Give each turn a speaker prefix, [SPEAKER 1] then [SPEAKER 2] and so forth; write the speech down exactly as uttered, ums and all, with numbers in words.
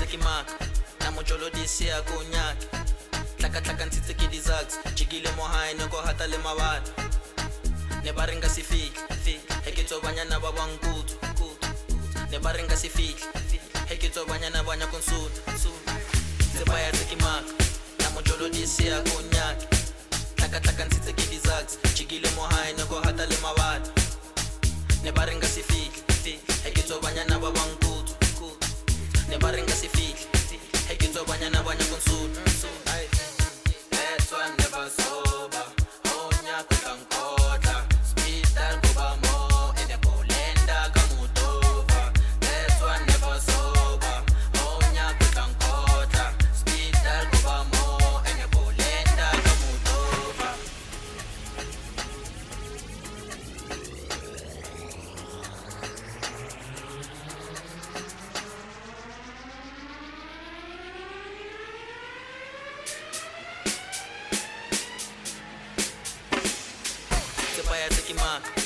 [SPEAKER 1] kimaka namojolo disi ya konyaki tlaka tlaka ntshitse ke di-zax jikile mo hae ne ko hata le mabala ne ba re nka se fihle he ke tsobanyana ba bankutsu ne ba re nka se fihle he ke tsobanyana ba nyako nsuna tsepa ya tse kimaka namojolo disi ya konyaki tlaka tlaka ntshitse ke di-zax jikile mo hae ne ko hata le mabala ne ba re nka se fihle he ke tsobanyana ba bankutsu ne ba re nka se fihle he ke tsobanyana ba nyako nsuna. That's why never sober. Oh, nyako tankota. Speed that kuba mo. Ene kolenda kamutova. That's why never sober. Oh, nyako tankota. Speed that kuba mo. Ene kolenda kamutova. Tsepa ya tse kimaka